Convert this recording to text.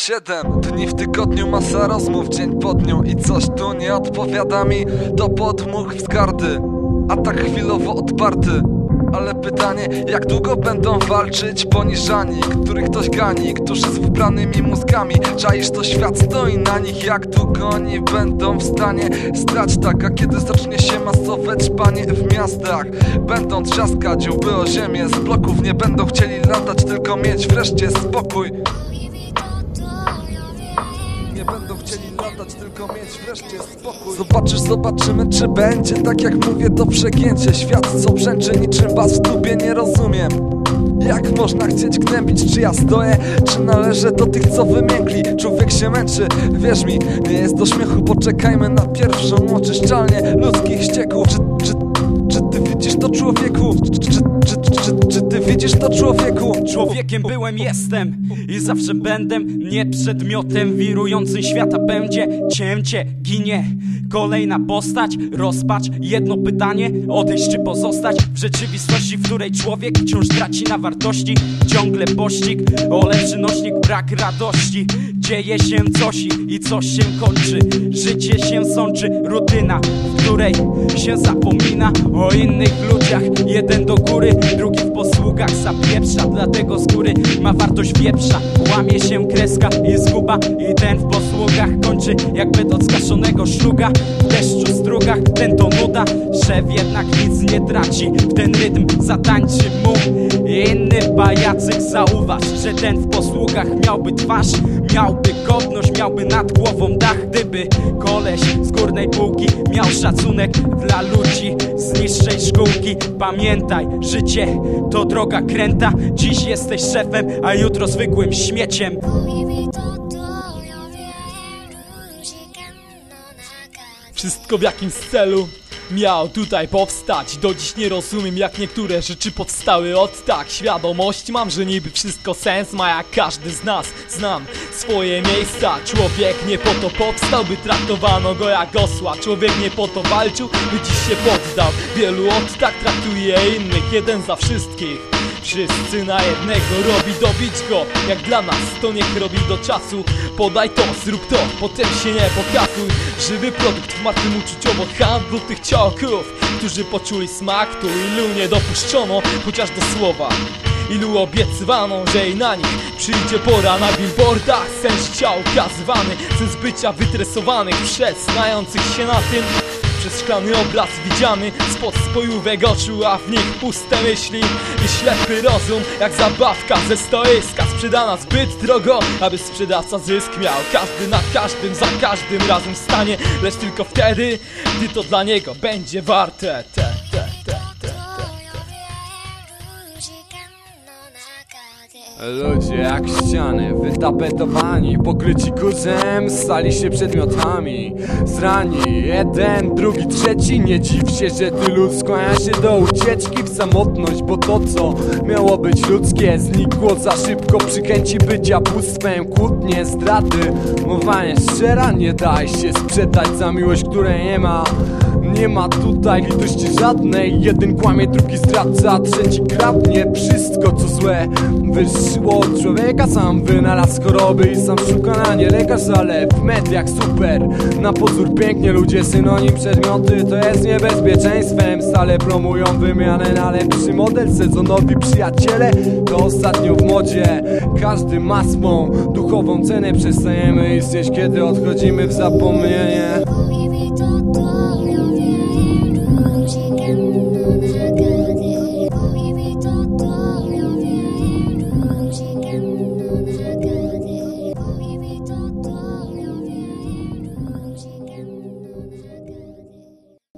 7 dni w tygodniu, masa rozmów dzień po dniu i coś tu nie odpowiada mi. To podmuch wzgardy, a tak chwilowo odparty. Ale pytanie, jak długo będą walczyć poniżani, których ktoś gani, którzy z wybranymi mózgami. Czaisz, to świat stoi na nich, jak długo oni będą w stanie stać tak. A kiedy zacznie się masowe ćpanie w miastach, będą trzaskać łby o ziemię, z bloków nie będą chcieli latać, tylko mieć wreszcie spokój. Nie będą chcieli latać, tylko mieć wreszcie spokój. Zobaczymy, czy będzie tak jak mówię, to przegięcie. Świat co brzęczy niczym bas w tubie, nie rozumiem. Jak można chcieć gnębić, czy ja stoję, czy należę do tych, co wymiękli. Człowiek się męczy, wierz mi, nie jest do śmiechu. Poczekajmy na pierwszą oczyszczalnię ludzkich ścieków. Czy ty widzisz to, człowieku? Czy ty widzisz to, człowieku? Człowiekiem byłem, jestem i zawsze będę. Nie przedmiotem wirującym świata będzie cięcie, ginie kolejna postać, rozpacz, jedno pytanie: odejść czy pozostać w rzeczywistości, w której człowiek wciąż traci na wartości. Ciągle pościg o lepszy nośnik, brak radości. Dzieje się coś i coś się kończy. Życie się sączy, rutyna, w której się zapomina o innych ludziach. Jeden do góry, drugi w posługach zapieprza, dlatego z góry ma wartość wieprza. Łamie się kreska i zguba, i ten w posługach kończy jakby od skaszonego szluga. W deszczu strugach ten to nuda, szef jednak nic nie traci. W ten rytm zatańczy mu inny pajacyk. Zauważ, że ten w posługach miałby twarz, miałby godność, miałby nad głową dach. Gdyby koleś z górnej półki miał szacunek dla ludzi z niższej szkółki. Pamiętaj, życie to droga kręta. Dziś jesteś szefem, a jutro zwykłym śmieciem. Wszystko w jakimś celu miał tutaj powstać. Do dziś nie rozumiem, jak niektóre rzeczy powstały od tak. Świadomość mam, że niby wszystko sens ma, jak każdy z nas. Znam swoje miejsca. Człowiek nie po to powstał, by traktowano go jak osła. Człowiek nie po to walczył, by dziś się poddał. Wielu od tak traktuje innych, jeden za wszystkich. Wszyscy na jednego, robi dobić go. Jak dla nas, to niech robi do czasu. Podaj to, zrób to, potem się nie pokazuj. Żywy produkt w martwym uczuciowo handlu tych ciołków, którzy poczuli smak, tu ilu nie dopuszczono chociaż do słowa. Ilu obiecywano, że i na nich przyjdzie pora. Na billboardach sens życia ukazywany, sens bycia wytresowanych przez znających się na tym. Przez szklany obraz widziany spod spojówek oczu, a w nich puste myśli i ślepy rozum. Jak zabawka ze stoiska sprzedana zbyt drogo, aby sprzedawca zysk miał. Każdy na każdym, za każdym razem stanie, lecz tylko wtedy, gdy to dla niego będzie warte. Ludzie jak ściany, wytapetowani, pokryci kurzem, stali się przedmiotami. Zrani, jeden, drugi, trzeci. Nie dziw się, że tylu skłania się do ucieczki w samotność, bo to, co miało być ludzkie, znikło za szybko przy chęci bycia bóstwem. Kłótnie, zdrady, mowa szczera, nie daj się sprzedać za miłość, której nie ma. Nie ma tutaj litości żadnej. Jeden kłamie, drugi zdradza, trzeci kradnie wszystko, co złe wyszło od człowieka. Sam wynalazł choroby i sam szuka na nie lekarz, ale w mediach super. Na pozór pięknie, ludzie synonim przedmioty, to jest niebezpieczeństwem. Stale promują wymianę na lepszy model. Sezonowi przyjaciele to ostatnio w modzie. Każdy ma swą duchową cenę. Przestajemy istnieć, kiedy odchodzimy w zapomnienie.